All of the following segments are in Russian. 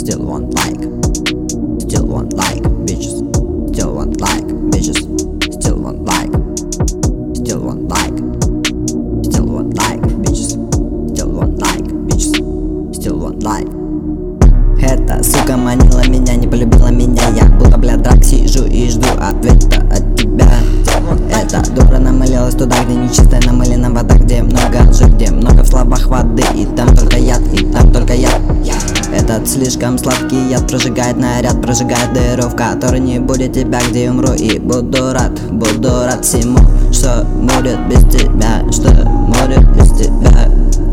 Still want like, still want like bitches. Still want like bitches. Still want like, still want like, still want like bitches. Still want like bitches. Still want like. Эта сука манила меня, не полюбила меня. Я будто бля драк, сижу и жду ответа от тебя. Эта дура намылилась туда, где нечистая намылена вода, где много лжи, где много в словах воды. И там только яд, и там только яд. Этот слишком сладкий яд прожигает наряд, прожигает дыру, в которой не будет тебя, где я умру. И буду рад всему, что будет без тебя, что будет без тебя.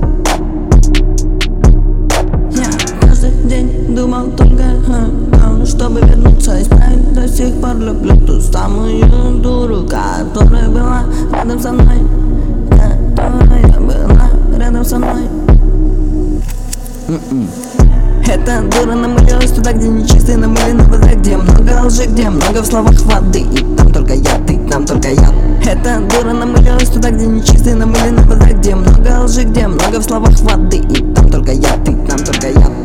Я каждый день думал только о том, чтобы вернуться и исправить. До сих пор люблю ту самую дуру, которая была рядом со мной, которая была рядом со мной. Эта дура намылилась туда, где нечистая намылена вода, где много лжи, где много в словах воды. И там только яд, и там только яд. Эта дура намылилась туда, где нечистая намылена вода, где много лжи, где много в словах воды. И там только яд, и там только яд.